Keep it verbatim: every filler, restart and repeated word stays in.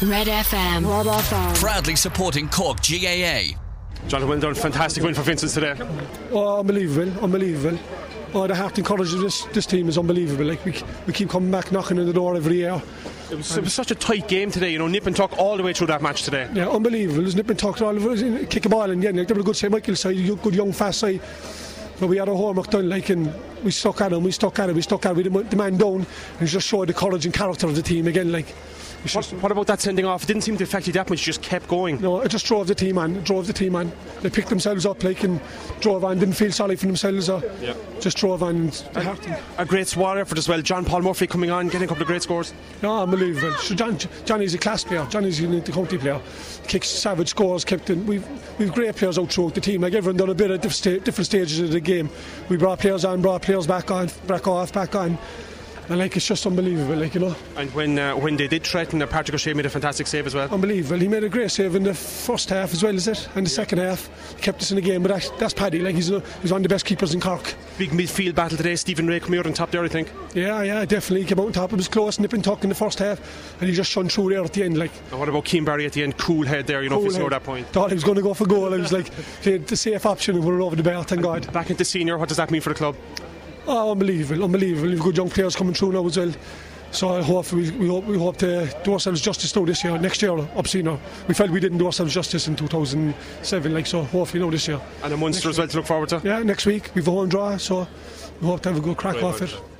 Red F M. Red F M. Proudly supporting Cork G A A. Jonathan, well done. Fantastic win for Vincent's today. Oh, unbelievable, unbelievable. Oh, the heart and courage of this, this team is unbelievable. Like we, we keep coming back, knocking on the door every year. It was, it was such a tight game today, you know, nip and tuck all the way through that match today. Yeah, unbelievable. It was nip and tuck all the way, kick a ball in the end. Like, they were a good side, Michael's side, good young fast side. But we had our homework done, like, and we stuck at him, we stuck at it, we stuck at it, we didn't the man down, and just showed the courage and character of the team again, like. What, what about that sending off? It didn't seem to affect you that much, you just kept going. No, it just drove the team on, it drove the team on. They picked themselves up, like, and drove on, didn't feel sorry for themselves, or yep. just drove on. And a great squad effort as well. John Paul Murphy coming on, getting a couple of great scores. No, unbelievable. So John, Johnny's a class player, Johnny's a county player. Kicks savage scores, kept in. We've, we've great players out throughout the team, like everyone done a bit at different, different stages of the game. We brought players on, brought players back on, back off, back on. And like it's just unbelievable, like, you know. And when uh, when they did threaten, uh, Patrick O'Shea made a fantastic save as well. Unbelievable. He made a great save in the first half as well, is it? And the yeah. second half, he kept us in the game. But that, that's Paddy. Like he's a, he's one of the best keepers in Cork. Big midfield battle today. Stephen Ray coming out on top there, I think. Yeah, yeah, definitely. He came out on top. It was close, nip and tuck in the first half, and he just shone through there at the end. Like. And what about Keane Barry at the end? Cool head there, you know, cool if you scored that point. Thought he was going to go for goal. I was like, he had the safe option and put it over the bar. Thank God. Back into senior. What does that mean for the club? Oh, unbelievable, unbelievable. We've good young players coming through now as well. So I hope we, we hope we hope to do ourselves justice now this year. Next year, up senior. We felt we didn't do ourselves justice in two thousand seven, like so. Hopefully now this year. And a Munster as well to look forward to. Yeah, next week we've a home draw, so we hope to have a good crack Great off it.